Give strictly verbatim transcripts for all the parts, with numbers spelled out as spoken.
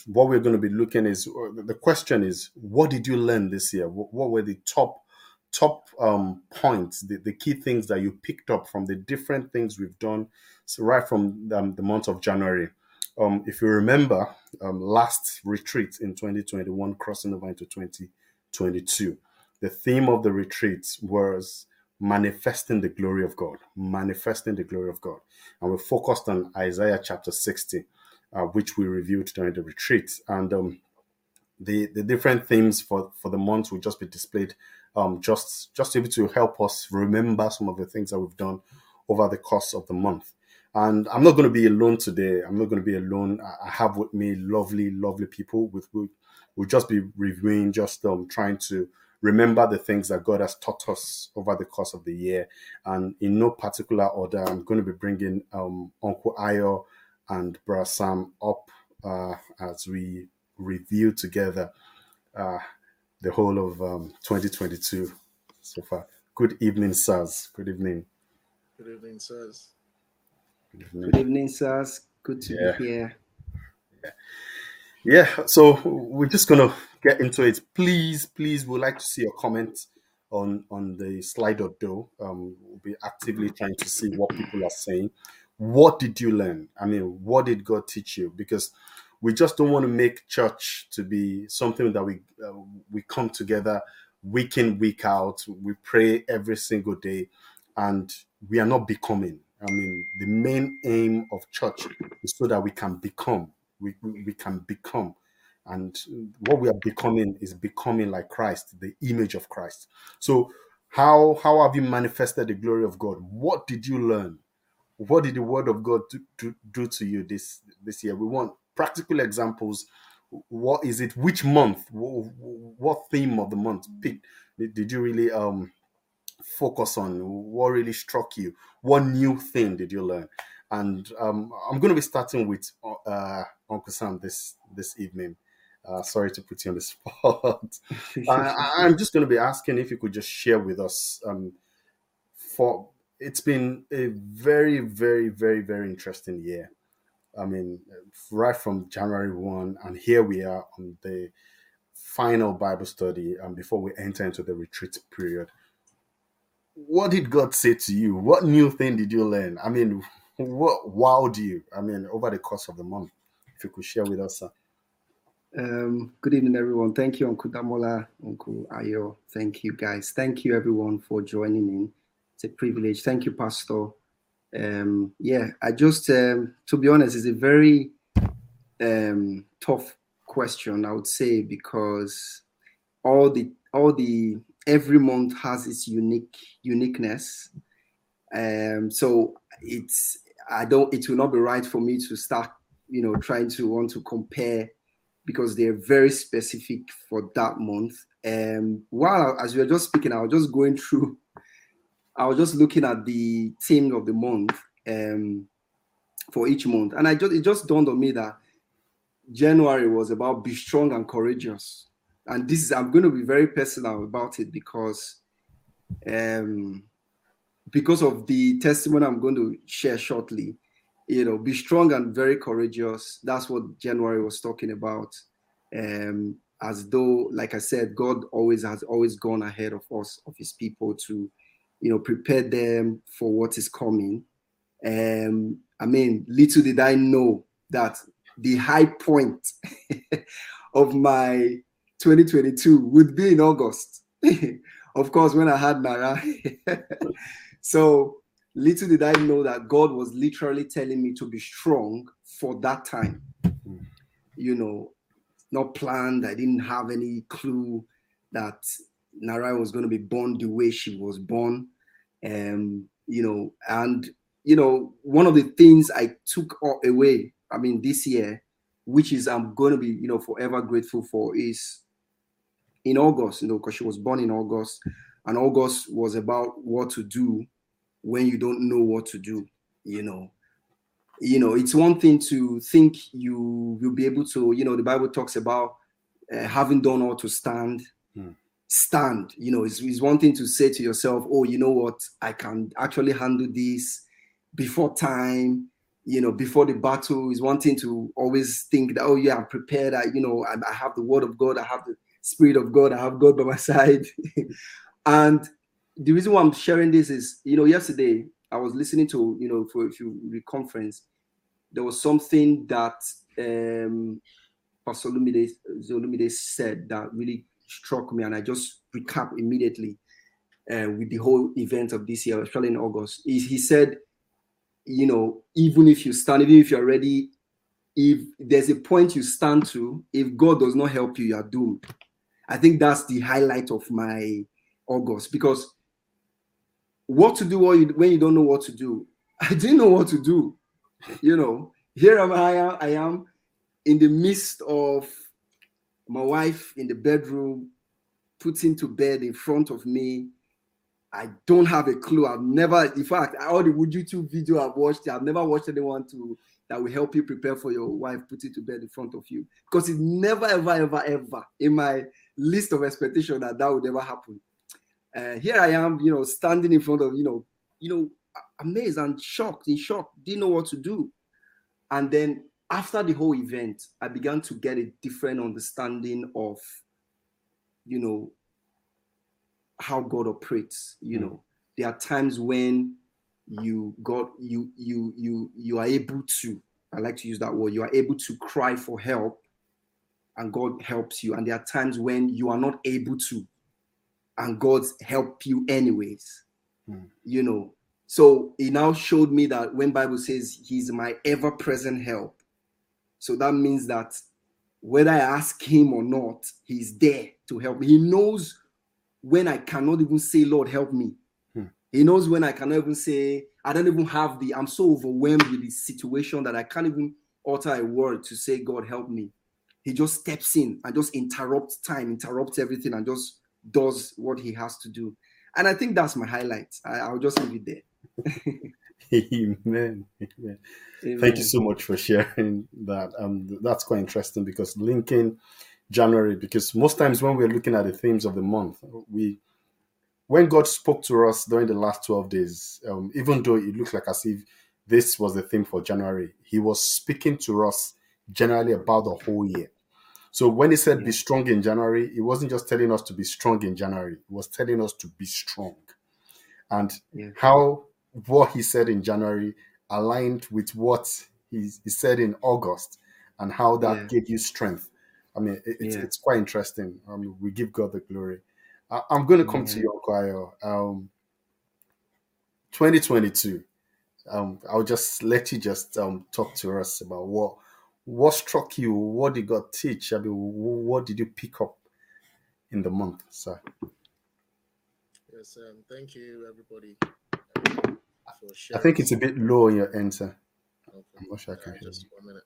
what we're going to be looking is uh, the question is, what did you learn this year? What, what were the top top um, points, the, the key things that you picked up from the different things we've done, so right from um, the month of January? Um, if you remember, um, last retreat in twenty twenty-one, crossing over into twenty twenty-two, the theme of the retreat was manifesting the glory of God, manifesting the glory of God. And we focused on Isaiah chapter sixty, uh, which we reviewed during the retreat. And um, the, the different themes for, for the month will just be displayed, um, just, just able to help us remember some of the things that we've done over the course of the month. And I'm not going to be alone today. I'm not going to be alone. I have with me lovely, lovely people with who we'll just be reviewing, just um, trying to remember the things that God has taught us over the course of the year. And in no particular order, I'm going to be bringing um, Uncle Ayo and Brother Sam up uh, as we review together uh, the whole of um, twenty twenty-two so far. Good evening, sirs. Good evening. Good evening, sirs. Good evening, Good evening sirs. Good to yeah. be here. Yeah. Yeah, so we're just going to get into it. Please, please, we'd like to see your comments on, on the Slido. Um, we'll be actively trying to see what people are saying. What did you learn? I mean, what did God teach you? Because we just don't want to make church to be something that we uh, we come together week in, week out. We pray every single day, and we are not becoming. I mean, the main aim of church is so that we can become. We, we can become. And what we are becoming is becoming like Christ, the image of Christ. So how, how have you manifested the glory of God? What did you learn? What did the word of God do, do, do to you this, this year? We want practical examples. What is it? Which month? What, what theme of the month picked? Did you really um, focus on? What really struck you? What new thing did you learn? And um, I'm going to be starting with uh, Uncle Sam this this evening. Uh, sorry to put you on the spot. uh, I'm just going to be asking if you could just share with us. Um, for it's been a very, very, very, very interesting year. I mean, right from January first, and here we are on the final Bible study, and before we enter into the retreat period. What did God say to you? What new thing did you learn? I mean, what wowed you? I mean, over the course of the month, if you could share with us, sir. Um, good evening, everyone. Thank you, Uncle Damola, Uncle Ayo. Thank you, guys. Thank you, everyone, for joining in. It's a privilege. Thank you, Pastor. Um, yeah, I just, um, to be honest, it's a very um, tough question, I would say, because all the all the every month has its unique uniqueness. Um, so it's I don't it will not be right for me to start, you know, trying to want to compare, because they're very specific for that month. Um, while as we were just speaking, I was just going through, I was just looking at the theme of the month um, for each month, and I just it just dawned on me that January was about be strong and courageous. And this is, I'm going to be very personal about it because um, because of the testimony I'm going to share shortly. You know, be strong and very courageous. That's what January was talking about. Um, as though, like I said, God always has always gone ahead of us, of his people, to, you know, prepare them for what is coming. Um, I mean, little did I know that the high point of my twenty twenty-two would be in August. Of course, when I had Nara. So little did I know that God was literally telling me to be strong for that time. You know, not planned. I didn't have any clue that Nara was going to be born the way she was born. Um, you know, and, you know, one of the things I took away, I mean, this year, which is I'm going to be, you know, forever grateful for, is in August, you know, because she was born in August, and August was about what to do when you don't know what to do. You know, you know, it's one thing to think you will be able to, you know, the Bible talks about uh, having done all to stand. Hmm. Stand, you know, it's, it's one thing to say to yourself, oh, you know what, I can actually handle this before time. you know, before the battle, is wanting to always think that, oh yeah, I'm prepared. I, you know, I, I have the word of God. I have the Spirit of God. I have God by my side. And the reason why I'm sharing this is, you know, yesterday I was listening to, you know, for if you read conference, there was something that um, Pastor Lumide, Zolumide said that really struck me, and I just recap immediately uh, with the whole event of this year, especially in August. He, he said, you know, even if you stand, even if you're ready, if there's a point you stand to, if God does not help you, you are doomed. I think that's the highlight of my August, because what to do when you don't know what to do? I didn't know what to do. You know, here am I, I am in the midst of my wife in the bedroom, putting to bed in front of me. I don't have a clue. I've never, in fact, all the YouTube video I've watched, I've never watched anyone to that will help you prepare for your wife, put it to bed in front of you. Because it's never, ever, ever, ever in my list of expectation that that would ever happen. Uh, here I am, you know, standing in front of, you know, you know, amazed and shocked, in shock, didn't know what to do. And then after the whole event, I began to get a different understanding of, you know, how God operates. You mm. know, there are times when you God, you you you you are able to, I like to use that word, you are able to cry for help, and God helps you. And there are times when you are not able to, and God help you anyways. Mm. You know, so it now showed me that when Bible says He's my ever-present help, so that means that whether I ask Him or not, He's there to help me. He knows when I cannot even say, Lord, help me. Hmm. He knows when I cannot even say, I don't even have the, I'm so overwhelmed with the situation that I can't even utter a word to say, God, help me. He just steps in and just interrupts time, interrupts everything, and just does what He has to do. And I think that's my highlight. I, I'll just leave it there. Amen. Amen. Amen. Thank you so much for sharing that. Um, that's quite interesting, because linking January, because most times when we're looking at the themes of the month, we, when God spoke to us during the last twelve days, um, even though it looked like as if this was the theme for January, He was speaking to us generally about the whole year. So when He said yeah. be strong in January, He wasn't just telling us to be strong in January, He was telling us to be strong. And yeah. how what He said in January aligned with what He, he said in August, and how that yeah. gave you strength. I mean, it, it's, yeah. it's quite interesting. Um, we give God the glory. I, I'm going to come yeah. to you, Uncle Ayo. Um, twenty twenty-two. Um, I'll just let you just um, talk to us about what what struck you. What did God teach? I mean, what did you pick up in the month, sir? Yes, um, thank you, everybody, um, for sharing. I think it's a bit low in your end, sir. Okay. I'm not sure I can uh, hear just you. one minute.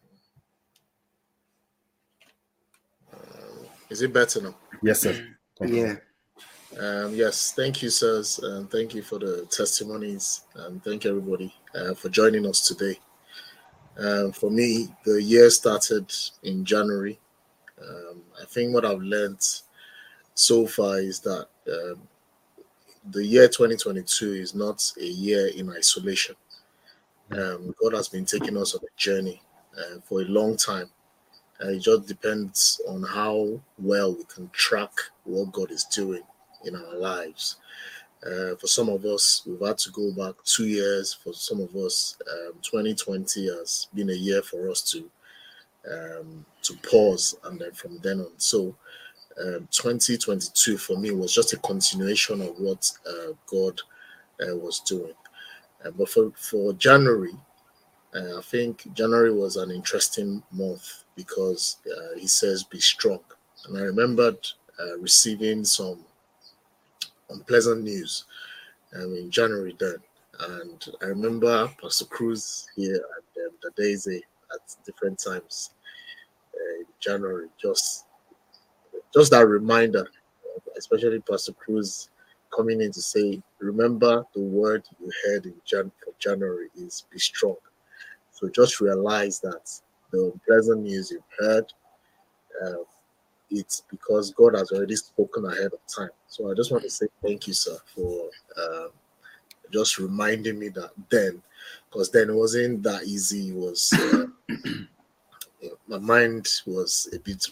Uh, is it better now? Yes, sir. Thank yeah. You. Um, yes, thank you, sirs, and thank you for the testimonies, and thank everybody uh, for joining us today. Um, for me, the year started in January. Um, I think what I've learned so far is that um, the year twenty twenty-two is not a year in isolation. Um, God has been taking us on a journey uh, for a long time. Uh, it just depends on how well we can track what God is doing in our lives. Uh, for some of us, we've had to go back two years. For some of us, um, twenty twenty has been a year for us to um, to pause, and then from then on. So um, twenty twenty-two for me was just a continuation of what uh, God uh, was doing. Uh, but for, for January, uh, I think January was an interesting month because uh, He says, be strong. And I remembered uh, receiving some unpleasant news um, in January then. And I remember Pastor Cruz here and um, the days at different times uh, in January, just, just that reminder, especially Pastor Cruz coming in to say, remember the word you heard in Jan- for January is be strong. So just realize that the unpleasant news you've heard, uh, it's because God has already spoken ahead of time. So I just want to say thank you, sir, for uh, just reminding me that then. because then it wasn't that easy. It was uh, you know, my mind was a bit.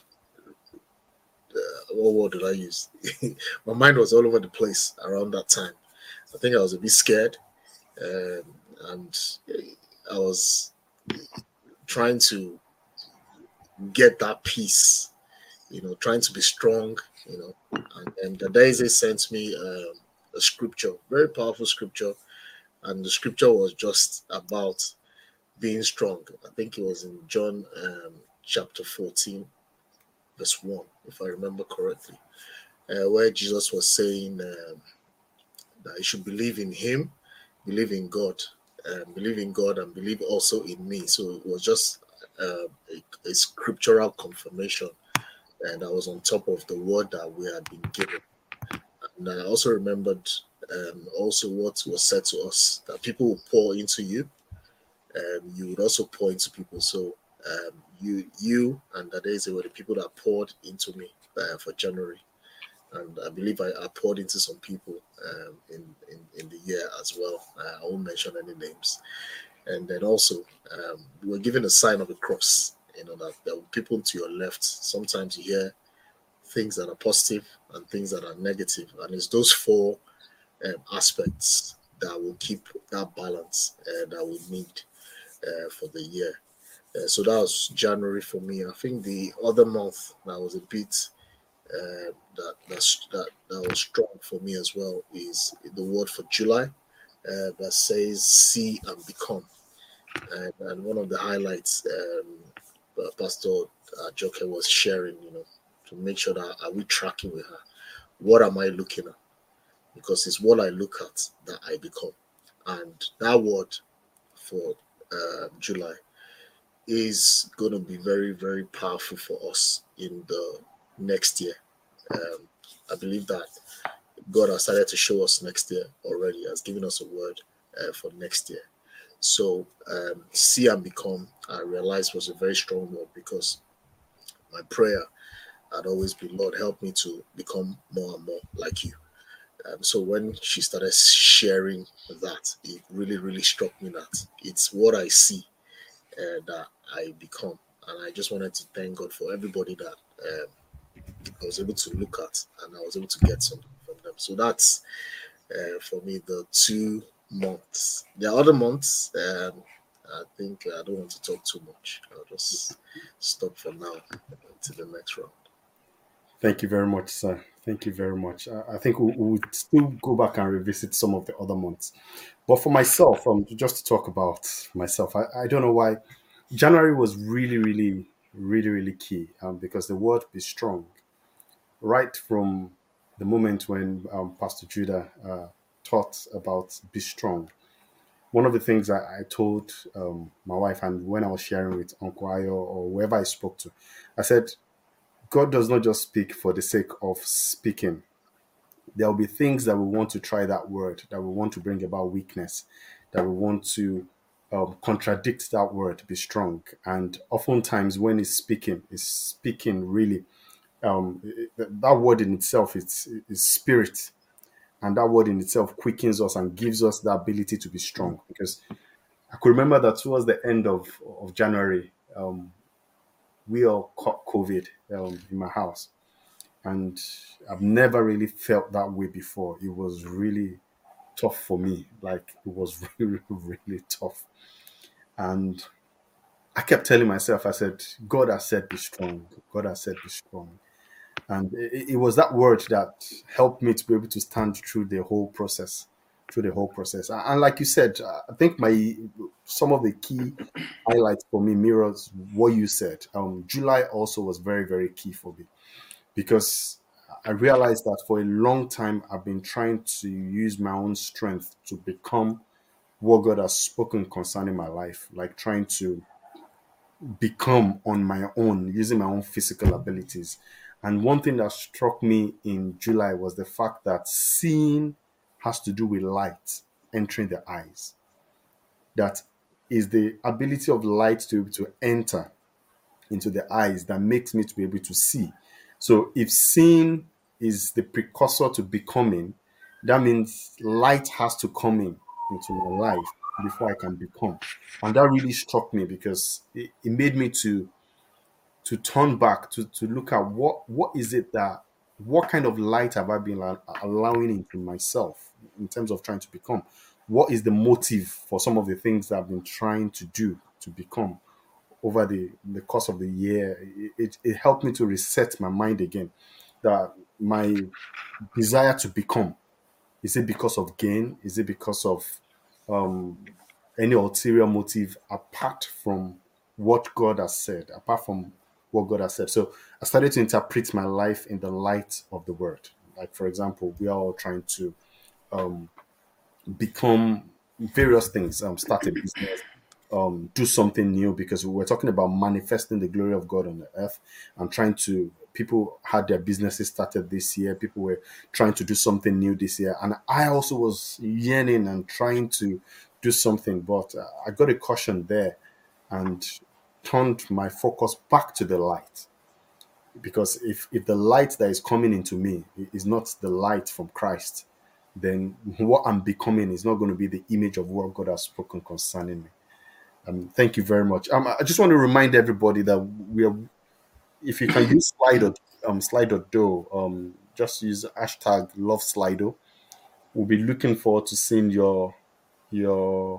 Uh, what word did I use? My mind was all over the place around that time. I think I was a bit scared, um, and I was trying to get that peace, you know, trying to be strong, you know. And, and the Daisy sent me um, a scripture, very powerful scripture, and the scripture was just about being strong. I think it was in John um, chapter fourteen, verse one, if I remember correctly, uh, where Jesus was saying um, that you should believe in Him, believe in God, uh, believe in God, and believe also in me. So it was just uh, a, a scriptural confirmation, and I was on top of the word that we had been given. And I also remembered um, also what was said to us, that people will pour into you, and you would also pour into people. So um, you, you, and that is were the people that poured into me uh, for January, and I believe I, I poured into some people um, in, in in the year as well. Uh, I won't mention any names. And then also um, we were given a sign of a cross. You know that there were people to your left. Sometimes you hear things that are positive and things that are negative, and it's those four um, aspects that will keep that balance uh, that we need uh, for the year. Uh, so that was January for me. I think the other month that was a bit uh, that that's, that that was strong for me as well is the word for July uh, that says "see and become," and, and one of the highlights um, uh, Pastor uh, Joker was sharing, you know, to make sure that are we tracking with her. What am I looking at? Because it's what I look at that I become, and that word for uh, July is going to be very, very powerful for us in the next year. Um, I believe that God has started to show us next year already, has given us a word uh, for next year. So, um, see and become, I realized was a very strong word, because my prayer had always been, Lord, help me to become more and more like you. Um, so when she started sharing that, it really, really struck me that it's what I see uh, that I become. And I just wanted to thank God for everybody that um, I was able to look at, and I was able to get something from them. So that's uh, for me the two months. The other months, um, I think uh, I don't want to talk too much. I'll just stop for now to the next round. Thank you very much, sir. Thank you very much. I, I think we we would still go back and revisit some of the other months. But for myself, um, just to talk about myself, I, I don't know why January was really, really, really, really key, um, because the word "be strong," right from the moment when um, Pastor Judah uh, taught about "be strong." One of the things I, I told um, my wife, and when I was sharing with Uncle Ayo or whoever I spoke to, I said, God does not just speak for the sake of speaking. There will be things that we want to try that word, that we want to bring about weakness, that we want to um, contradict that word, "be strong." And oftentimes when he's speaking, he's speaking really, um, that word in itself is, is spirit. And that word in itself quickens us and gives us the ability to be strong. Because I could remember that towards the end of, of January, um, we all caught COVID um, in my house. And I've never really felt that way before. It was really tough for me. Like, it was really, really tough. And I kept telling myself, I said, God has said be strong. God has said be strong. And it, it was that word that helped me to be able to stand through the whole process, through the whole process. And like you said, I think my some of the key highlights for me mirrors what you said. Um, July also was very, very key for me, because I realized that for a long time I've been trying to use my own strength to become what God has spoken concerning my life, like trying to become on my own, using my own physical abilities. And one thing that struck me in July was the fact that seeing has to do with light entering the eyes. That is the ability of light to be able to enter into the eyes that makes me to be able to see. So if seeing is the precursor to becoming, that means light has to come in into my life before I can become. And that really struck me because it, it made me to to turn back to to look at what what is it that what kind of light have I been allow- allowing into myself in terms of trying to become? What is the motive for some of the things that I've been trying to do to become over the, the course of the year? It, it, it helped me to reset my mind again. That my desire to become, is it because of gain? Is it because of um, any ulterior motive apart from what God has said, apart from what God has said? So I started to interpret my life in the light of the word. Like, for example, we are all trying to um, become various things, um, start a business, um, do something new, because we're talking about manifesting the glory of God on the earth and trying to. People had their businesses started this year. People were trying to do something new this year, and I also was yearning and trying to do something, but uh, I got a caution there and turned my focus back to the light. Because if if the light that is coming into me is not the light from Christ, then what I'm becoming is not going to be the image of what God has spoken concerning me. Um, thank you very much. Um, I just want to remind everybody that we are, if you can use Slido, um, Slido, um, just use hashtag love Slido. We'll be looking forward to seeing your your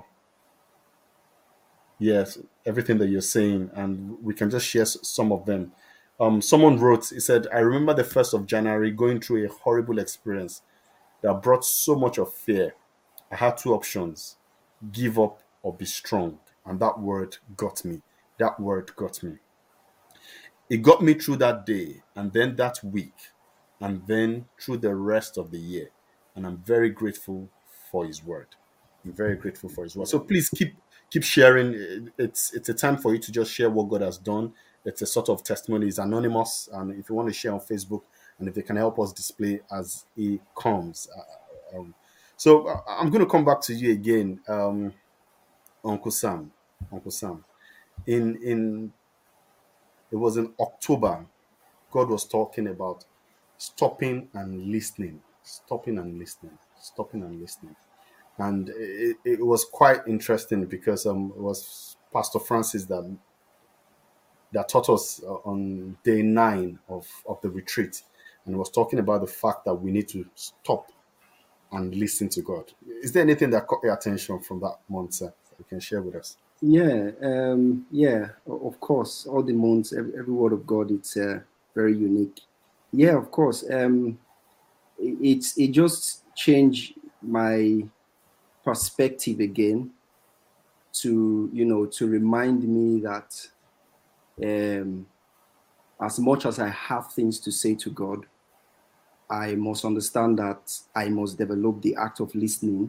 yes, everything that you're saying, and we can just share s- some of them. Um, someone wrote, he said, I remember the first of January going through a horrible experience that brought so much of fear. I had two options: give up or be strong. And that word got me. That word got me. It got me through that day and then that week and then through the rest of the year. And I'm very grateful for his word. I'm very grateful for his word. So please keep keep sharing. It's it's a time for you to just share what God has done. It's a sort of testimony. It's anonymous, and if you want to share on Facebook, and if they can help us display as it comes. Uh, um, so uh, I'm going to come back to you again, um, Uncle Sam. Uncle Sam. In in it was in October. God was talking about stopping and listening, stopping and listening, stopping and listening. And it, it was quite interesting because um, it was Pastor Francis that that taught us uh, on day nine of, of the retreat, and was talking about the fact that we need to stop and listen to God. Is there anything that caught your attention from that month, sir, that you can share with us? Yeah, um, yeah, o- of course. All the months, every, every word of God, it's uh, very unique. Yeah, of course. Um, it, it's it just changed my perspective again to you know to remind me that um, as much as I have things to say to God, I must understand that I must develop the act of listening,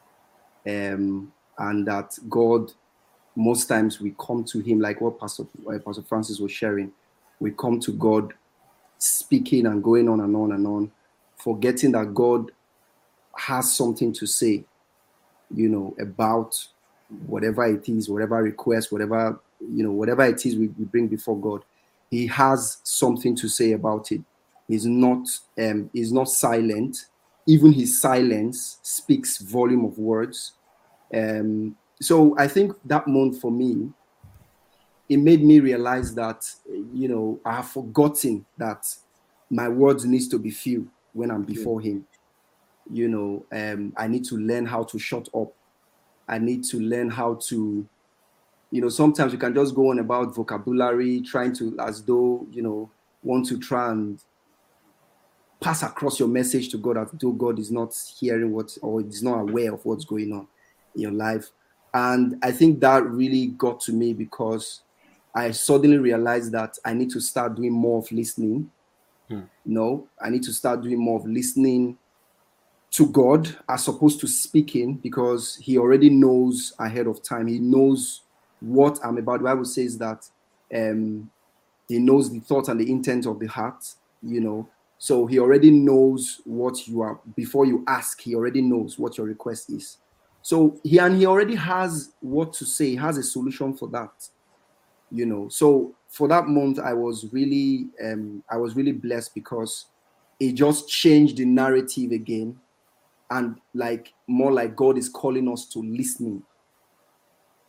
um, and that God, most times we come to Him like what Pastor uh, Pastor Francis was sharing. We come to God speaking and going on and on and on, forgetting that God has something to say, you know, about whatever it is, whatever request, whatever, you know, whatever it is we, we bring before God. He has something to say about it. He's not um he's not silent. Even his silence speaks volume of words. Um so I think that month for me, it made me realize that, you know, I have forgotten that my words needs to be few when I'm Yeah. before him. You know, um, I need to learn how to shut up. I need to learn how to, you know, sometimes you can just go on about vocabulary, trying to, as though, you know, want to try and pass across your message to God, as though God is not hearing what, or is not aware of what's going on in your life. And I think that really got to me because I suddenly realized that I need to start doing more of listening. Hmm. No, I need to start doing more of listening to God as opposed to speaking, because he already knows ahead of time. He knows what I'm about. The Bible says that um, he knows the thoughts and the intent of the heart, you know. So he already knows what you are, before you ask, he already knows what your request is. So he, and he already has what to say, he has a solution for that, you know. So for that month, I was really, um, I was really blessed because it just changed the narrative again, and like more like God is calling us to listening.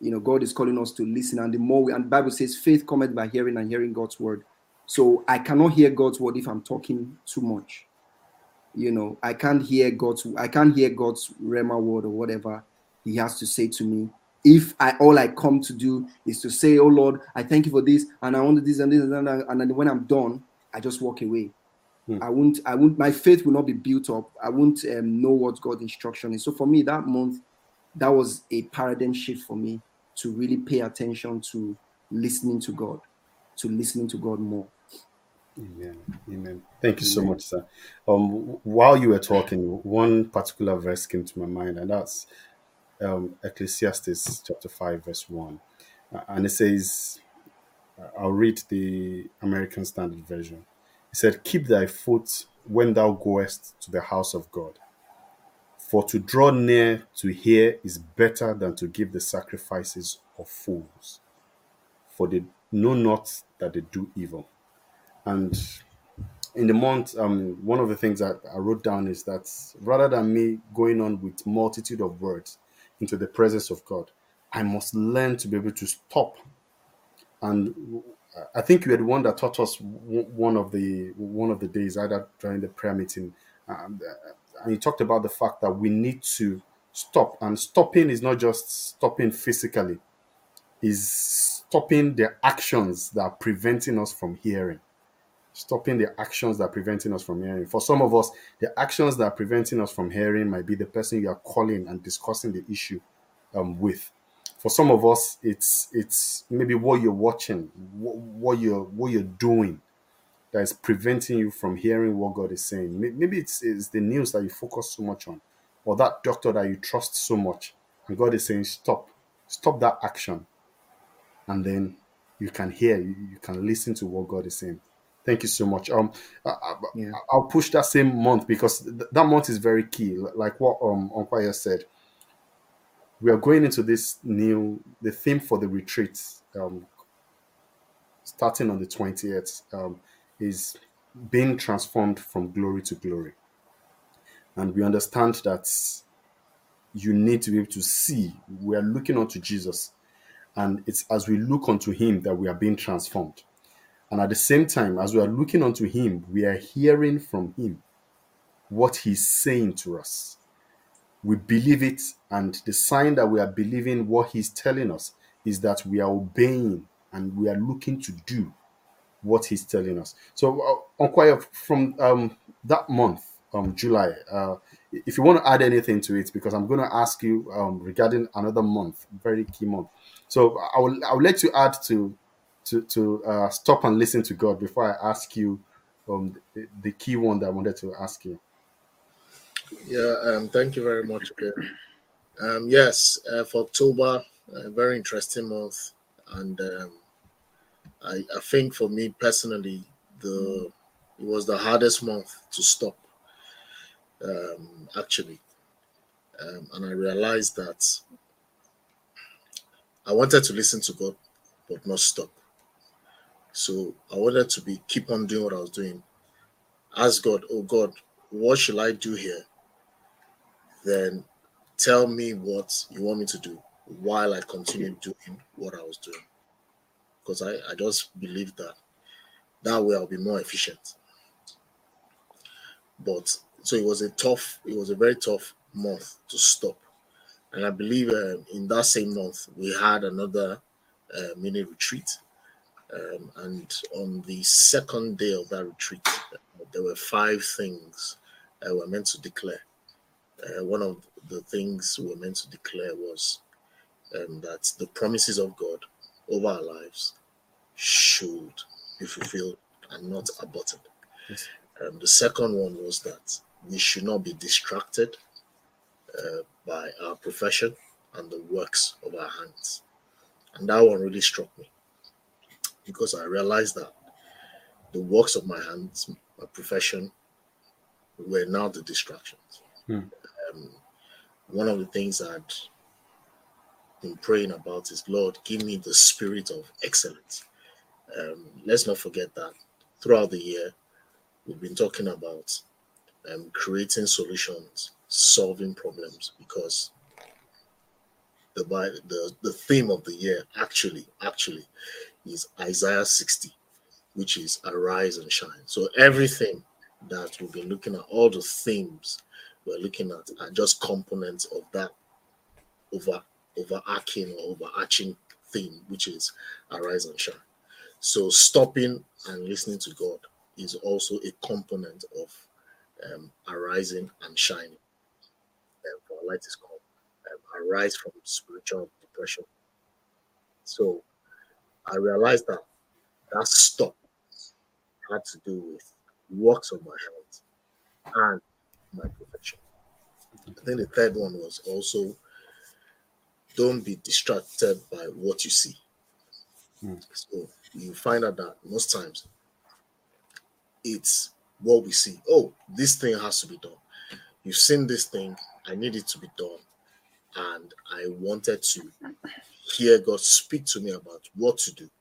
You know, God is calling us to listen, and the more we, and the Bible says, faith cometh by hearing, and hearing God's word. So I cannot hear God's word if I'm talking too much. You know, I can't hear God's, I can't hear God's Rhema word or whatever He has to say to me. If I all I come to do is to say, "Oh Lord, I thank you for this, and I want this and this and that," and then when I'm done, I just walk away. Hmm. I won't, I won't. My faith will not be built up. I won't um, know what God's instruction is. So for me, that month, that was a paradigm shift for me to really pay attention to listening to God, to listening to God more. Amen. Amen. Thank you Amen. so much, sir. Um, while you were talking, one particular verse came to my mind, and that's um, Ecclesiastes chapter five, verse one. Uh, and it says, I'll read the American Standard Version. It said, "Keep thy foot when thou goest to the house of God. For to draw near to hear is better than to give the sacrifices of fools. For they know not that they do evil." And in the month, um, one of the things that I wrote down is that rather than me going on with multitude of words into the presence of God, I must learn to be able to stop. And I think you were the one that taught us one of the one of the days, either during the prayer meeting, and, and you talked about the fact that we need to stop. And stopping is not just stopping physically; is stopping the actions that are preventing us from hearing. Stopping the actions that are preventing us from hearing. For some of us, the actions that are preventing us from hearing might be the person you are calling and discussing the issue um, with. For some of us, it's it's maybe what you're watching, what, what you're what you're doing that is preventing you from hearing what God is saying. Maybe it's, it's the news that you focus so much on, or that doctor that you trust so much, and God is saying, stop, stop that action, and then you can hear, you, you can listen to what God is saying. Thank you so much. Um, I, yeah. I'll push that same month because th- that month is very key. Like what um Onkwayo said, we are going into this new, the theme for the retreat, um, starting on the twentieth, um, is being transformed from glory to glory. And we understand that you need to be able to see, we are looking unto Jesus, and it's as we look unto Him that we are being transformed. And at the same time, as we are looking unto Him, we are hearing from Him what He's saying to us. We believe it, and the sign that we are believing what He's telling us is that we are obeying and we are looking to do what He's telling us. So, uh, Onkwayo, from um, that month, um, July, uh, if you want to add anything to it, because I'm going to ask you um, regarding another month, very key month. So I will, I will let you add to to to uh, stop and listen to God before I ask you um, the, the key one that I wanted to ask you. Yeah, um, thank you very much. Um, yes, uh, for October, a very interesting month, and um, I, I think for me personally, the it was the hardest month to stop. Um, actually, um, and I realized that I wanted to listen to God, but not stop. So I wanted to be keep on doing what I was doing. Ask God, oh God, what shall I do here? Then tell me what you want me to do while I continue doing what I was doing. Because I, I just believe that that way I'll be more efficient. But so it was a tough, it was a very tough month to stop. And I believe uh, in that same month, we had another uh, mini retreat. Um, and on the second day of that retreat, uh, there were five things uh, we were meant to declare. Uh, one of the things we were meant to declare was um, that the promises of God over our lives should be fulfilled and not aborted. Yes. Um, the second one was that we should not be distracted uh, by our profession and the works of our hands. And that one really struck me because I realized that the works of my hands, my profession, were now the distractions. Hmm. Um, one of the things I'd been praying about is, Lord, give me the spirit of excellence. Um, let's not forget that throughout the year, we've been talking about um, creating solutions, solving problems, because the the the theme of the year actually actually is Isaiah sixty, which is arise and shine. So everything that we've been looking at, all the themes we're looking at, are just components of that over overarching or overarching theme, which is arise and shine. So stopping and listening to God is also a component of um, arising and shining. Um, for our light is called um, arise from spiritual depression. So I realized that that stop had to do with works of my hands and my profession. I think the third one was also don't be distracted by what you see. Mm. So you find out that most times it's what we see. Oh, this thing has to be done. You've seen this thing, I need it to be done. And I wanted to hear God speak to me about what to do.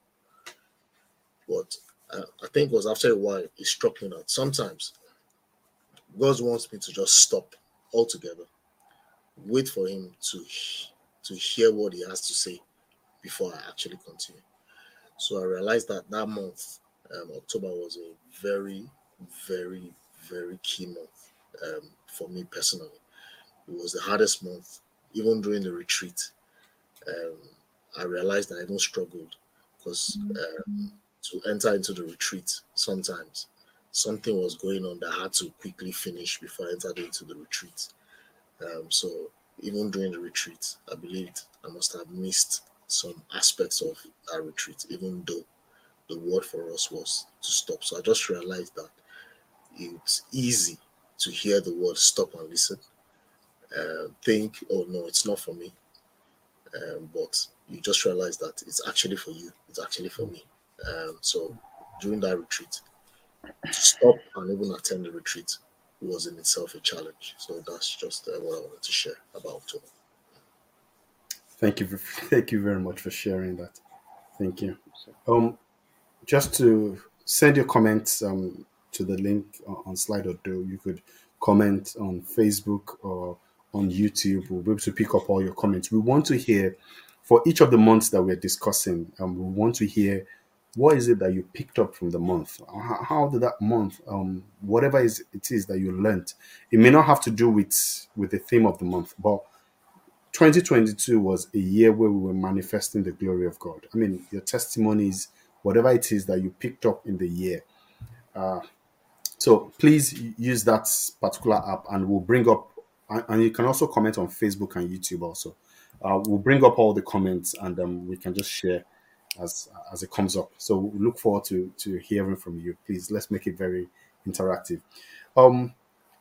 But uh, I think it was after a while, it struck me that sometimes God wants me to just stop altogether, wait for him to, to hear what he has to say before I actually continue. So I realized that that month, um, October, was a very, very, very key month um, for me personally. It was the hardest month, even during the retreat. Um, I realized that I even struggled because um, to enter into the retreat, sometimes something was going on that I had to quickly finish before I entered into the retreat. Um, so even during the retreat, I believed I must have missed some aspects of our retreat, even though the word for us was to stop. So I just realized that it's easy to hear the word stop and listen, uh, think, oh no, it's not for me. Um, but you just realize that it's actually for you. It's actually for me. Um, so during that retreat, to stop and even attend the retreat was in itself a challenge. So that's just uh, what I wanted to share about October. Thank you. Thank you very much for sharing that. Thank you. Um, just to send your comments um, to the link on Slido. You could comment on Facebook or on YouTube. We'll be able to pick up all your comments. We want to hear, for each of the months that we're discussing, um, we want to hear what is it that you picked up from the month? How, how did that month, um, whatever is, it is that you learned, it may not have to do with, with the theme of the month, but twenty twenty-two was a year where we were manifesting the glory of God. I mean, your testimonies, whatever it is that you picked up in the year. Uh, so please use that particular app and we'll bring up, and you can also comment on Facebook and YouTube also. Uh, we'll bring up all the comments and um, we can just share as as it comes up. So we look forward to, to hearing from you. Please, let's make it very interactive. Um,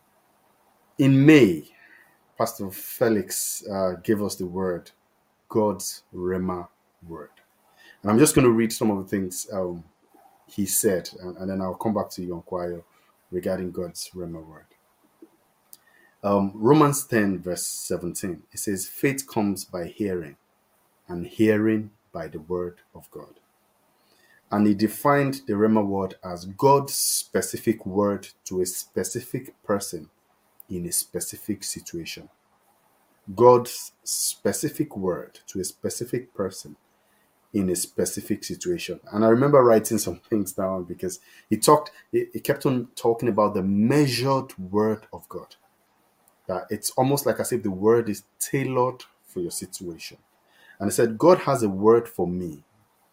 in May, Pastor Felix uh, gave us the word, God's Rhema word. And I'm just going to read some of the things um, he said, and, and then I'll come back to you on Kwayo regarding God's Rhema word. Um, Romans ten, verse seventeen, it says, faith comes by hearing, and hearing by the word of God. And he defined the Rhema word as God's specific word to a specific person in a specific situation. God's specific word to a specific person in a specific situation. And I remember writing some things down because he talked, he, he kept on talking about the measured word of God. That it's almost like as if the word is tailored for your situation. And he said, God has a word for me.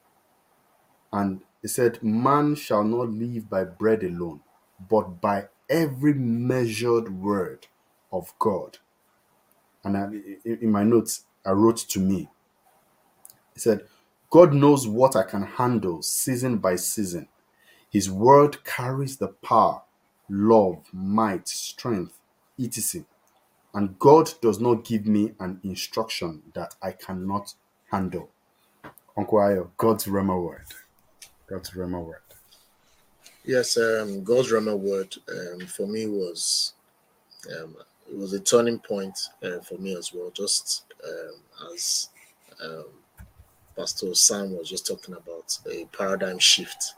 And he said, man shall not live by bread alone, but by every measured word of God. And I, in my notes, I wrote to me, he said, God knows what I can handle season by season. His word carries the power, love, might, strength, et cetera. And God does not give me an instruction that I cannot handle. Uncle Ayo, God's Rhema word. God's Rhema word. Yes, um, God's Rhema word um, for me was um, it was a turning point uh, for me as well. Just um, as um, Pastor Sam was just talking about a paradigm shift.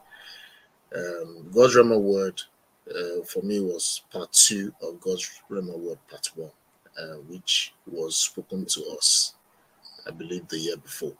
Um, God's Rhema word uh, for me was part two of God's Rhema word part one, uh, which was spoken to us I believe, the year before.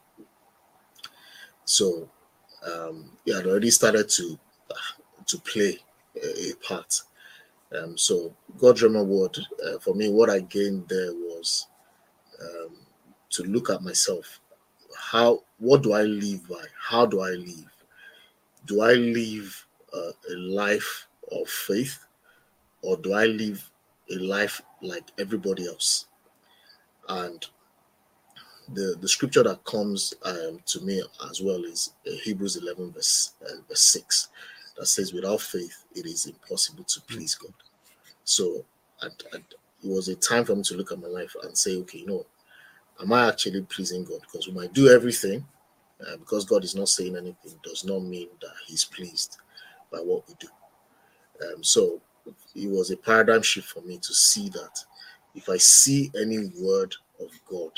So um, he had already started to uh, to play a, a part. Um, so God's Rhema word, uh, for me, what I gained there was um, to look at myself. How? What do I live by? How do I live? Do I live uh, a life of faith, or do I live a life like everybody else? And the the scripture that comes um, to me as well is uh, Hebrews eleven verse uh, verse six, that says, "Without faith, it is impossible to please God." So, I'd, I'd, it was a time for me to look at my life and say, okay, you know, am I actually pleasing God? Because we might do everything, uh, because God is not saying anything, does not mean that He's pleased by what we do. Um, so, it was a paradigm shift for me to see that if I see any word of God,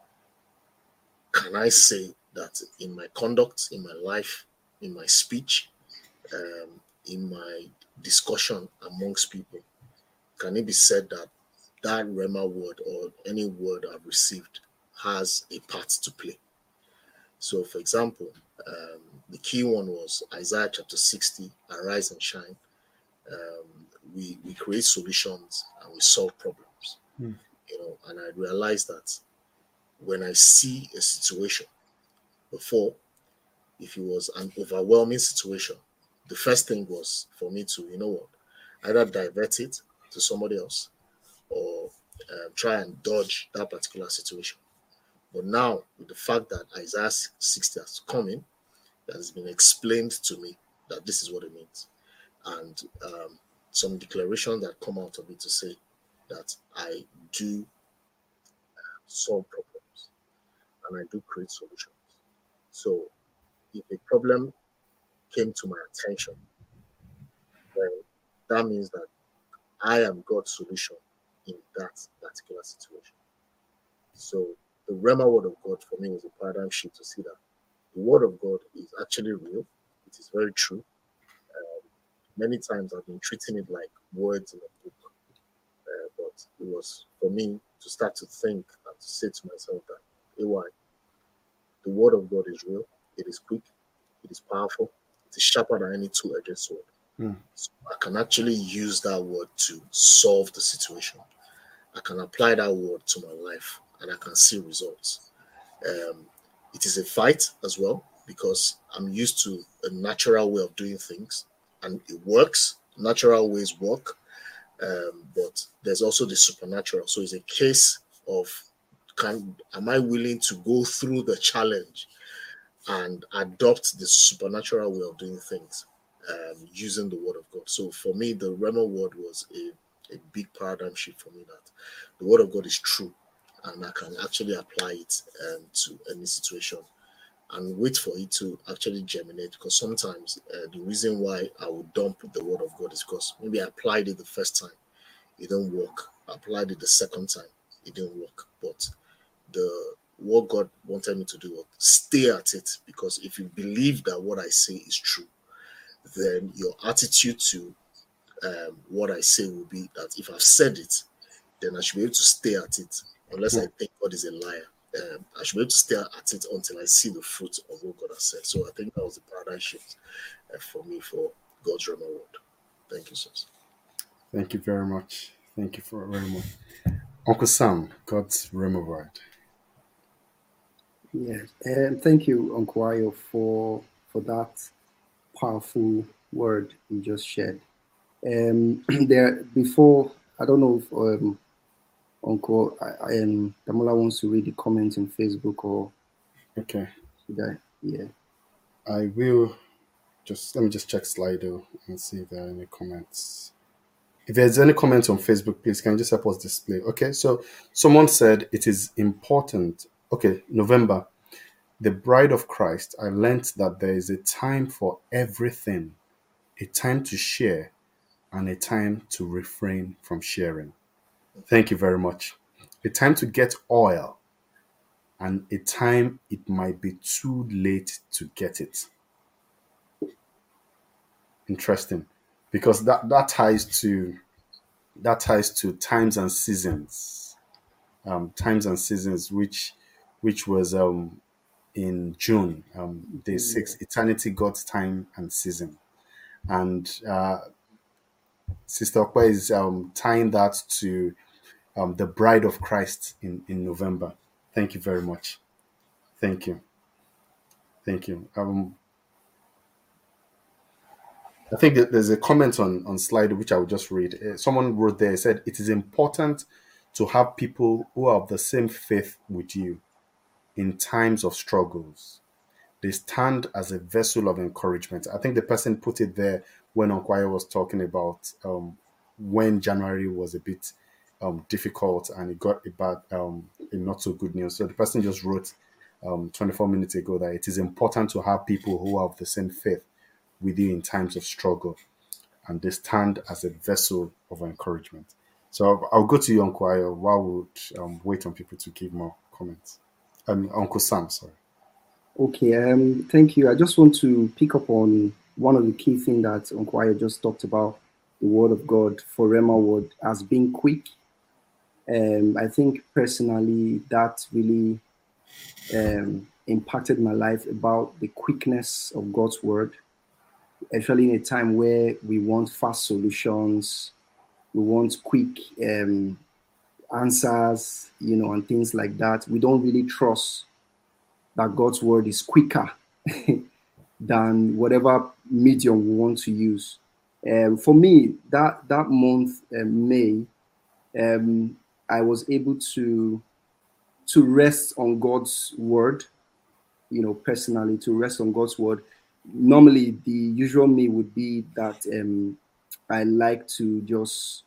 can I say that in my conduct, in my life, in my speech, um, in my discussion amongst people, can it be said that that Rhema word or any word I've received has a part to play? So, for example, um, the key one was Isaiah chapter sixty, "Arise and shine." Um, we we create solutions and we solve problems, Hmm. you know. And I realized that when I see a situation, before, if it was an overwhelming situation, the first thing was for me to, you know what, either divert it to somebody else or uh, try and dodge that particular situation. But now, with the fact that Isaiah sixty has come in, that has been explained to me that this is what it means, and um, some declarations that come out of it to say that I do solve problems and I do create solutions. So, if a problem came to my attention, then that means that I am God's solution in that particular situation. So the Rhema word of God for me was a paradigm shift to see that the word of God is actually real. It is very true. Um, many times I've been treating it like words in a book, uh, but it was for me to start to think and to say to myself that, A Y, the word of God is real. It is quick. It is powerful. It is sharper than any two-edged sword. Hmm. So I can actually use that word to solve the situation. I can apply that word to my life and I can see results. Um, it is a fight as well because I'm used to a natural way of doing things and it works. Natural ways work, um, but there's also the supernatural. So it's a case of can am I willing to go through the challenge and adopt the supernatural way of doing things, um, using the word of God. So for me, the Rhema word was a, a big paradigm shift for me that the word of God is true and I can actually apply it um, to any situation and wait for it to actually germinate. Because sometimes uh, the reason why I would dump the word of God is because maybe I applied it the first time, it didn't work. I applied it the second time, it didn't work. But the what God wanted me to do was stay at it, because if you believe that what I say is true, then your attitude to um, what I say will be that if I've said it, then I should be able to stay at it, unless I think God is a liar. Um, I should be able to stay at it until I see the fruit of what God has said. So I think that was the paradigm shift uh, for me for God's Rhema word. Thank you, sir. Thank you very much. Thank you for very much. Uncle Sam, God's Rhema word. Yes, and thank you, Uncle Ayo, for for that powerful word you just shared. Um, there before, I don't know if um, Uncle I, I um, Damola wants to read the comments on Facebook, or Okay. should I? Yeah. I will just let me just check Slido and see if there are any comments. If there's any comments on Facebook, please can you just help us display? Okay, so someone said it is important. Okay, November, the bride of Christ. I learned that there is a time for everything, a time to share and a time to refrain from sharing. Thank you very much. A time to get oil and a time it might be too late to get it. Interesting, because that, that ties to that ties to times and seasons. Um, times and seasons, which which was um, in June, um, day six, Eternity, God's Time and Season. And uh, Sister Okpa is um, tying that to um, the Bride of Christ in, in November. Thank you very much. Thank you. Thank you. Um, I think that there's a comment on, on slide which I will just read. Uh, someone wrote there, said, it is important to have people who are of the same faith with you in times of struggles. They stand as a vessel of encouragement. I think the person put it there when Onkwaya was talking about um, when January was a bit um, difficult and it got a bad, um, a not so good news. So the person just wrote um, twenty-four minutes ago that it is important to have people who have the same faith with you in times of struggle, and they stand as a vessel of encouragement. So I'll, I'll go to you, Onkwaya, while we um, wait on people to give more comments. Um, Uncle Sam, sorry. Okay, um, thank you. I just want to pick up on one of the key things that Onkwaya just talked about, the word of God for Rhema word as being quick. Um, I think personally that really um, impacted my life about the quickness of God's word, especially in a time where we want fast solutions, we want quick um, answers, you know, and things like that. We don't really trust that God's word is quicker than whatever medium we want to use. Um, for me, that that month, uh, May, um, I was able to to rest on God's word, you know, personally, to rest on God's word. Normally, the usual me would be that um, I like to just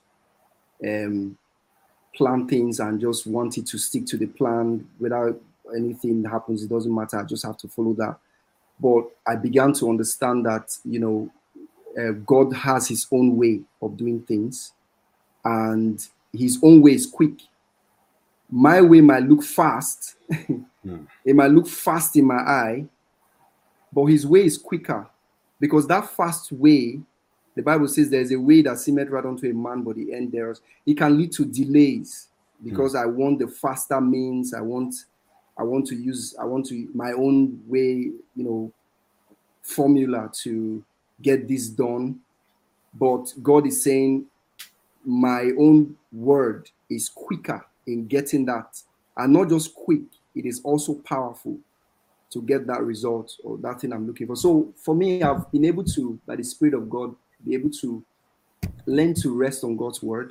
um, plan things and just want it to stick to the plan without anything happens. It doesn't matter. I just have to follow that. But I began to understand that, you know, uh, God has his own way of doing things, and his own way is quick. My way might look fast. mm. It might look fast in my eye, but his way is quicker, because that fast way, the Bible says there's a way that seemeth right unto a man, but the end thereof, it can lead to delays, because mm. I want the faster means. I want, I want to use, I want to my own way, you know, formula to get this done. But God is saying, my own word is quicker in getting that, and not just quick, it is also powerful to get that result or that thing I'm looking for. So for me, I've been able to, by the Spirit of God, be able to learn to rest on God's word,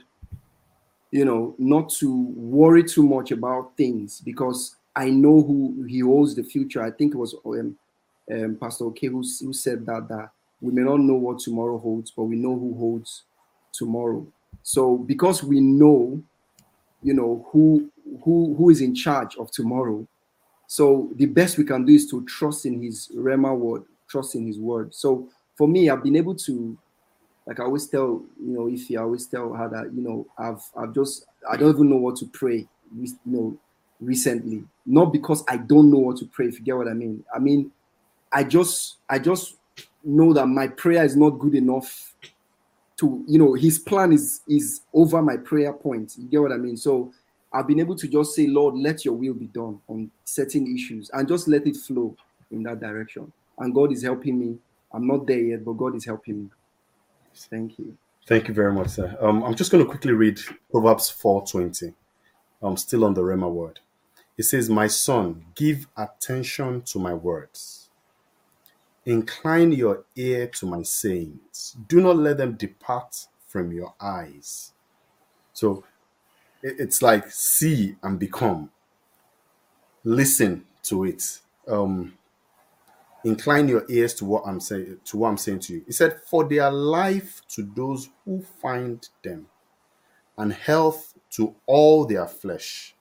you know, not to worry too much about things, because I know who he holds the future. I think it was um, um, Pastor K who, who said that, that we may not know what tomorrow holds, but we know who holds tomorrow. So because we know, you know, who who who is in charge of tomorrow, so the best we can do is to trust in his Rhema word, trust in his word. So for me, I've been able to, like I always tell, you know, if you always tell her that, you know, I've I've just, I don't even know what to pray, you know, recently. Not because I don't know what to pray, if you get what I mean. I mean, I just I just know that my prayer is not good enough to, you know, his plan is is over my prayer point. You get what I mean? So I've been able to just say, Lord, let your will be done on certain issues, and just let it flow in that direction. And God is helping me. I'm not there yet, but God is helping me. Thank you. Thank you very much, sir. Um, I'm just going to quickly read Proverbs four twenty. I'm still on the Rhema word. It says, my son, give attention to my words. Incline your ear to my sayings. Do not let them depart from your eyes. So it's like see and become. Listen to it. Um, incline your ears to what I'm saying. To what I'm saying to you. He said, "For they are life to those who find them, and health to all their flesh.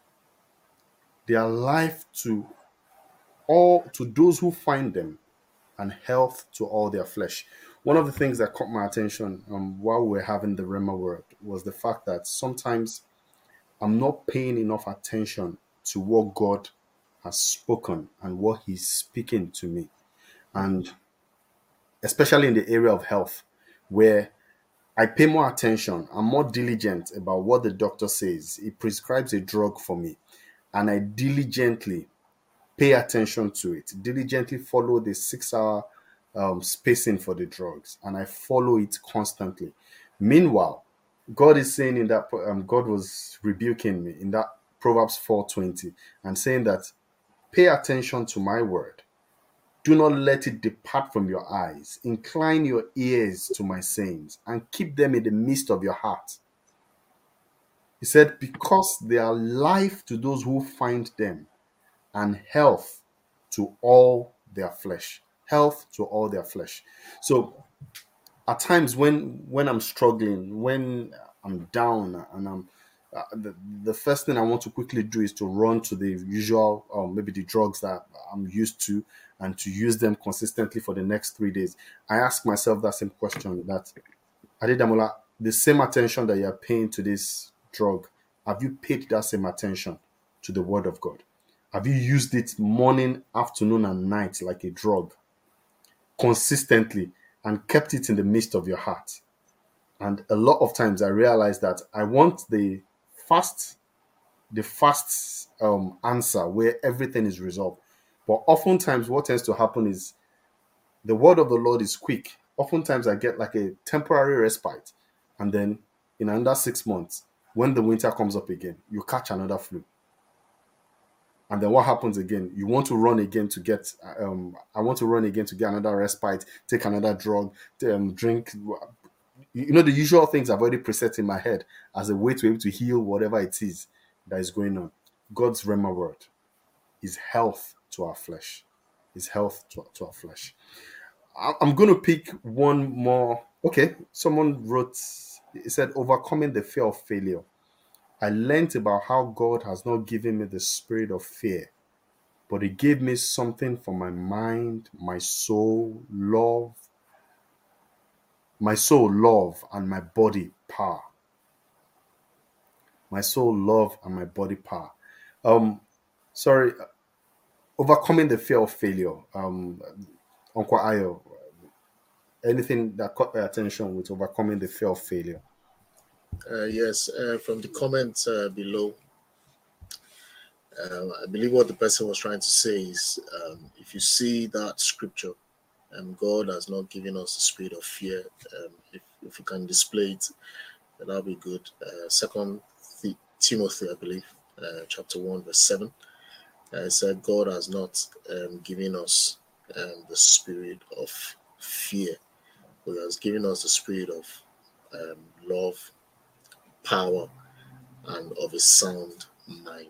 They are life to all to those who find them, and health to all their flesh." One of the things that caught my attention um, while we we're having the Rhema word was the fact that sometimes I'm not paying enough attention to what God has spoken and what he's speaking to me. And especially in the area of health, where I pay more attention, I'm more diligent about what the doctor says. He prescribes a drug for me. and I diligently pay attention to it, diligently follow the six hour um, spacing for the drugs, and I follow it constantly. Meanwhile, God is saying in that, um, God was rebuking me in that Proverbs four twenty and saying that pay attention to my word. Do not let it depart from your eyes. Incline your ears to my sayings and keep them in the midst of your heart. He said, because they are life to those who find them and health to all their flesh. Health to all their flesh. So at times when when I'm struggling, when I'm down and I'm uh, the, the first thing I want to quickly do is to run to the usual, or maybe the drugs that I'm used to, and to use them consistently for the next three days. I ask myself that same question: that Adedamola, the same attention that you're paying to this drug, have you paid that same attention to the Word of God? Have you used it morning, afternoon, and night like a drug consistently and kept it in the midst of your heart? And a lot of times I realize that I want the fast, the fast um, answer where everything is resolved. But oftentimes what tends to happen is the word of the Lord is quick. Oftentimes I get like a temporary respite. And then in another six months, when the winter comes up again, you catch another flu. And then what happens again? You want to run again to get, um, I want to run again to get another respite, take another drug, um, drink. You know, the usual things I've already preset in my head as a way to be able to heal whatever it is that is going on. God's Rhema word is health to our flesh. Is health to, to our flesh. I, I'm going to pick one more. Okay, someone wrote, it said, overcoming the fear of failure. I learned about how God has not given me the spirit of fear, but He gave me something for my mind, my soul, love, my soul, love, and my body, power. My soul, love, and my body, power. Um, sorry, overcoming the fear of failure. Um, Uncle Ayo, anything that caught my attention with overcoming the fear of failure? Uh, yes, uh, from the comments uh, below, uh, I believe what the person was trying to say is, um, if you see that scripture, um, God has not given us the spirit of fear. Um, if, if you can display it, that'll be good. Uh, Second Th- Timothy, I believe, uh, chapter one, verse seven. Uh, it said, God has not um, given us um, the spirit of fear, but He has given us the spirit of um, love, power, and of a sound mind.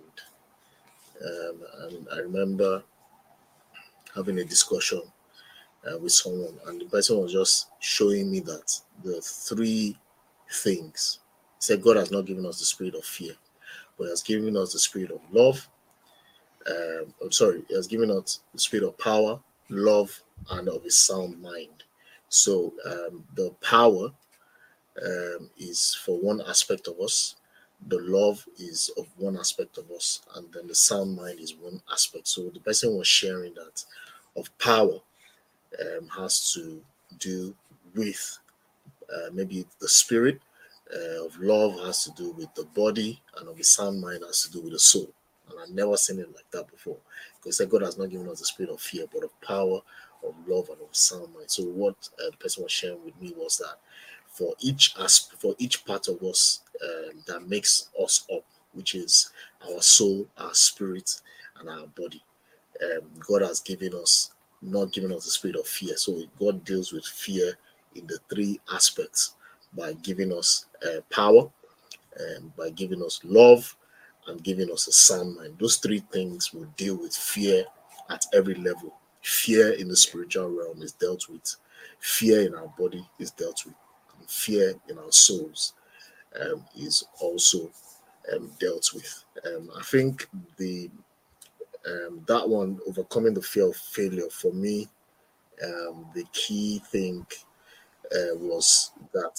Um, and I remember having a discussion uh, with someone, and the person was just showing me that the three things. He said, God has not given us the spirit of fear, but He has given us the spirit of love. Um, I'm sorry, He has given us the spirit of power, love, and of a sound mind. So um, the power um, is for one aspect of us, the love is of one aspect of us, and then the sound mind is one aspect. So the person was sharing that of power um, has to do with uh, maybe the spirit, uh, of love has to do with the body, and of the sound mind has to do with the soul. And I've never seen it like that before, because God has not given us the spirit of fear, but of power, of love, and of sound mind. So what uh, the person was sharing with me was that for each aspect, for each part of us um, that makes us up, which is our soul, our spirit, and our body, um, God has given us, not given us the spirit of fear. So God deals with fear in the three aspects by giving us uh, power, and by giving us love, and giving us a sound mind. Those three things will deal with fear at every level. Fear in the spiritual realm is dealt with. Fear in our body is dealt with. And fear in our souls um, is also um, dealt with. Um, I think the um, that one, overcoming the fear of failure, for me, um, the key thing uh, was that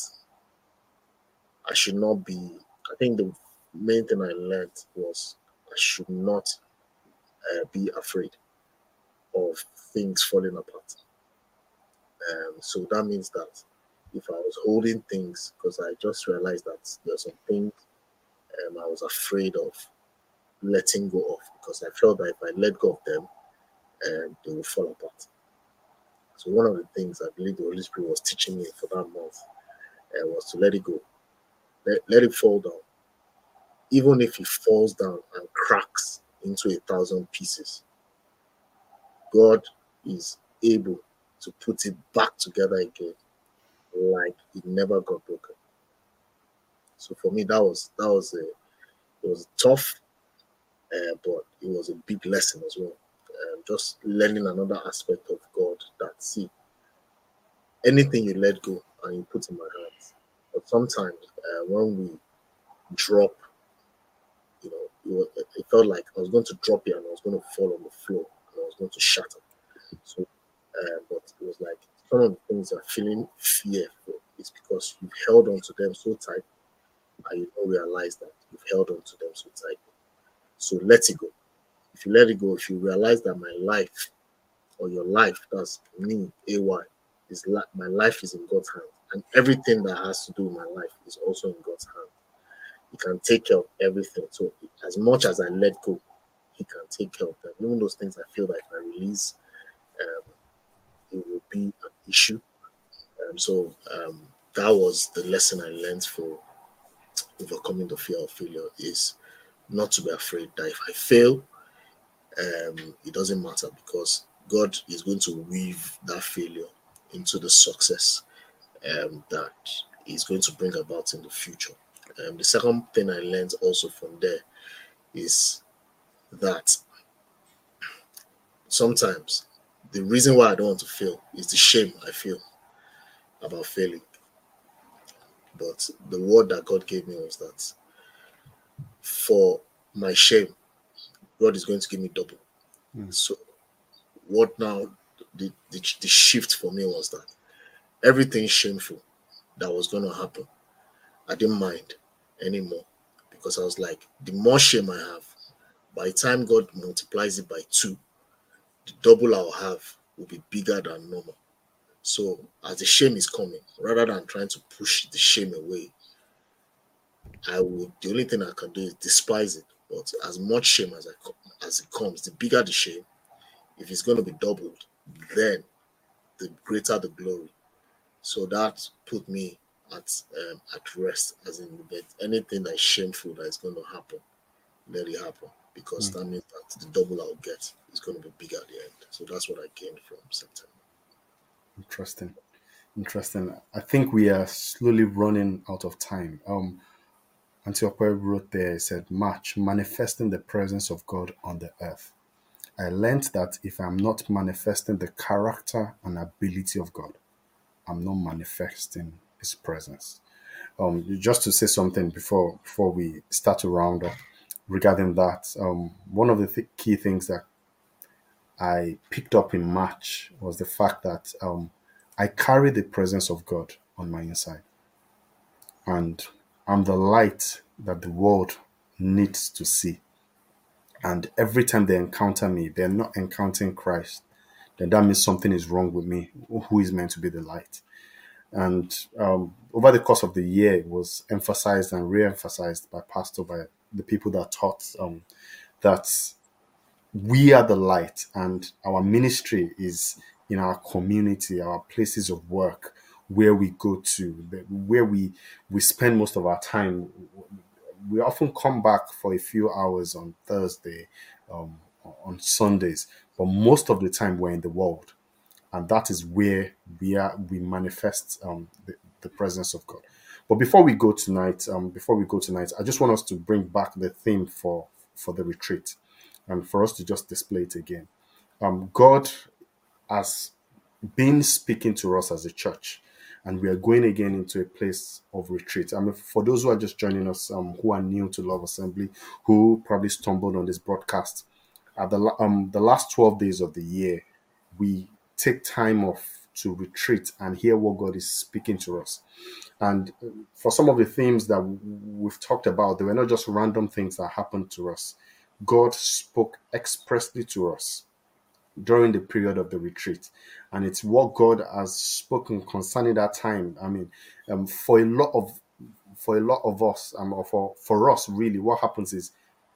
I should not be. I think the main thing I learned was I should not uh, be afraid of things falling apart. Um, so that means that if I was holding things, because I just realized that there's some things um, I was afraid of letting go of, because I felt that if I let go of them, um, they will fall apart. So one of the things I believe the Holy Spirit was teaching me for that month uh, was to let it go, let, let it fall down. Even if it falls down and cracks into a thousand pieces, God is able to put it back together again, like it never got broken. So for me, that was that was a it was tough, uh, but it was a big lesson as well. Um, just learning another aspect of God that, see, anything you let go and you put in my hands. But sometimes uh, when we drop, you know, it, was, it felt like I was going to drop it and I was going to fall on the floor and I was going to shatter. So, uh, but it was like some of the things are feeling fear for. It's because you've held on to them so tight and you don't realize that you've held on to them so tight. So let it go. If you let it go, if you realize that my life or your life, that's me, A Y, is like my life is in God's hand, and everything that has to do with my life is also in God's hand. He can take care of everything. So as much as I let go, He can take care of them. Even those things I feel like if I release, um, it will be an issue. Um, so um, that was the lesson I learned for overcoming the fear of failure, is not to be afraid that if I fail, um, it doesn't matter, because God is going to weave that failure into the success um, that He's going to bring about in the future. Um, the second thing I learned also from there is that sometimes the reason why I don't want to fail is the shame I feel about failing. But the word that God gave me was that for my shame, God is going to give me double. Mm. So what now, the, the, the shift for me was that everything shameful that was going to happen, I didn't mind anymore, because I was like, the more shame I have, by the time God multiplies it by two, the double I'll have will be bigger than normal. So as the shame is coming, rather than trying to push the shame away, I would, the only thing I can do is despise it. But as much shame as I as it comes, the bigger the shame. If it's going to be doubled, then the greater the glory. So that put me at um, at rest, as in that anything that is shameful that is going to happen, let it happen, because mm. that means that the double I'll get is going to be bigger at the end. So that's what I gained from September. Interesting, interesting. I think we are slowly running out of time. Um, Antiope wrote there, said, March, manifesting the presence of God on the earth. I learned that if I'm not manifesting the character and ability of God, I'm not manifesting His presence. Um, just to say something before before we start to round up regarding that, um, one of the th- key things that I picked up in March was the fact that um, I carry the presence of God on my inside, and I'm the light that the world needs to see. And every time they encounter me, they're not encountering Christ, then that means something is wrong with me, who is meant to be the light. And um, over the course of the year, it was emphasized and re-emphasized by pastor, by the people that taught um, that we are the light, and our ministry is in our community, our places of work, where we go to, where we we spend most of our time. We often come back for a few hours on Thursday, um, on Sundays, but most of the time we're in the world. And that is where we are. We manifest um, the, the presence of God. But before we go tonight, um, before we go tonight, I just want us to bring back the theme for for the retreat, and for us to just display it again. Um, God has been speaking to us as a church, and we are going again into a place of retreat. I mean, for those who are just joining us, um, who are new to Love Assembly, who probably stumbled on this broadcast, at the um the last twelve days of the year, we take time off to retreat and hear what God is speaking to us. And for some of the themes that we've talked about, they were not just random things that happened to us. God spoke expressly to us during the period of the retreat. And it's what God has spoken concerning that time. I mean, um, for a lot of for a lot of us, um, or for, for us, really, what happens is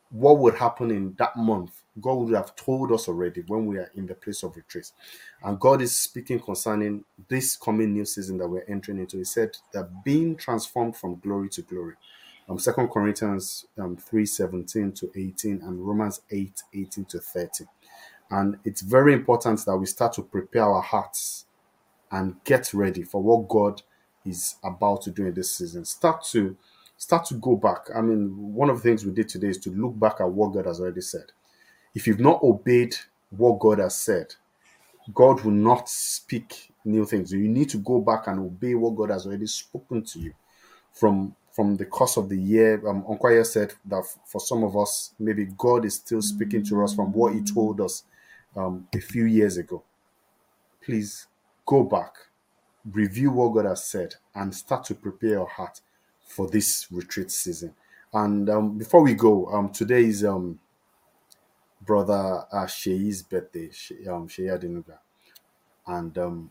what would happen in that month, God would have told us already when we are in the place of retreat. And God is speaking concerning this coming new season that we're entering into. He said that being transformed from glory to glory. Um, Second Corinthians um, three seventeen to eighteen and Romans eight eighteen to thirty. And it's very important that we start to prepare our hearts and get ready for what God is about to do in this season. Start to start to go back. I mean, one of the things we did today is to look back at what God has already said. If you've not obeyed what God has said, God will not speak new things. You need to go back and obey what God has already spoken to you. From from the course of the year, um, Unkwaya said that for some of us, maybe God is still speaking to us from what He told us um, a few years ago. Please go back, review what God has said, and start to prepare your heart for this retreat season. And um, before we go, um, today is um, brother uh, Shei's birthday, She, um, Shei Adenuga, and um,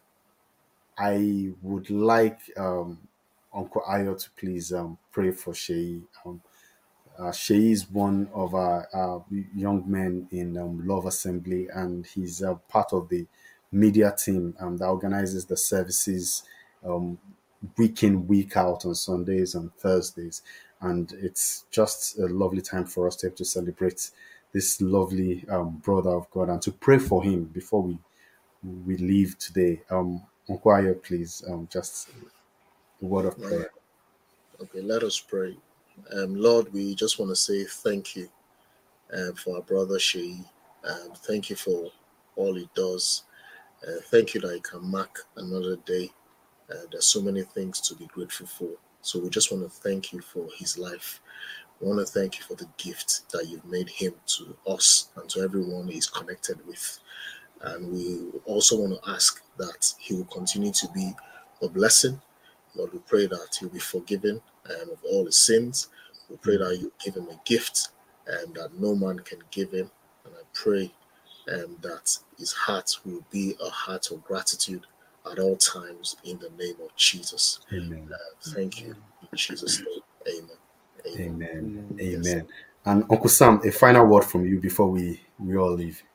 I would like um, Uncle Ayo to please um, pray for Shei. Um, uh, Shei is one of our uh, young men in um, Love Assembly, and he's uh, part of the media team um, that organizes the services um, week in, week out on Sundays and Thursdays. And it's just a lovely time for us to have to celebrate this lovely um, brother of God and to pray for him before we we leave today. Um, Uncle Ayo, please, um, just a word of prayer. Okay, let us pray. Um, Lord, we just want to say thank you um, for our brother Shei. Um, thank you for all he does. Uh, thank you that he can mark another day. Uh, there's so many things to be grateful for. So we just want to thank you for his life. We want to thank you for the gift that you've made him to us and to everyone he's connected with. And we also want to ask that he will continue to be a blessing. Lord, we pray that he'll be forgiven um, of all his sins. We pray that you give him a gift um, that no man can give him. And I pray um, that his heart will be a heart of gratitude at all times in the name of Jesus. Amen. Uh, thank you. In Jesus' name, amen. Amen. Amen. Yes. Amen. And Uncle Sam, a final word from you before we, we all leave.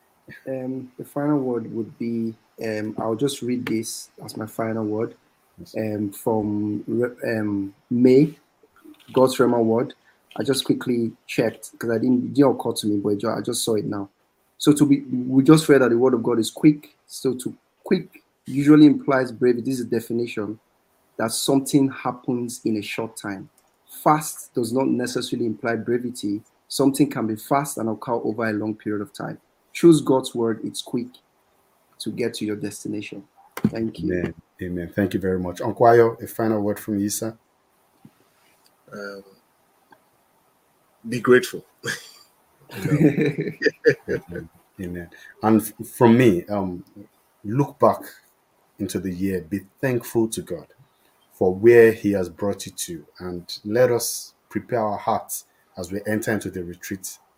Um, the final word would be, um, I'll just read this as my final word um, from um, May, God's Rhema word. I just quickly checked because I didn't, it didn't occur to me, but I just saw it now. So to be, we just read that the word of God is quick. So to quick usually implies brevity. This is a definition that something happens in a short time. Fast does not necessarily imply brevity. Something can be fast and occur over a long period of time. Choose God's word. It's quick to get to your destination. Thank you. Amen. Amen. Thank you very much. Uncle Ayo, a final word from you, sir. Um, be grateful. Amen. Amen. And f- from me, um, look back into the year. Be thankful to God for where He has brought you to, and let us prepare our hearts as we enter into the retreat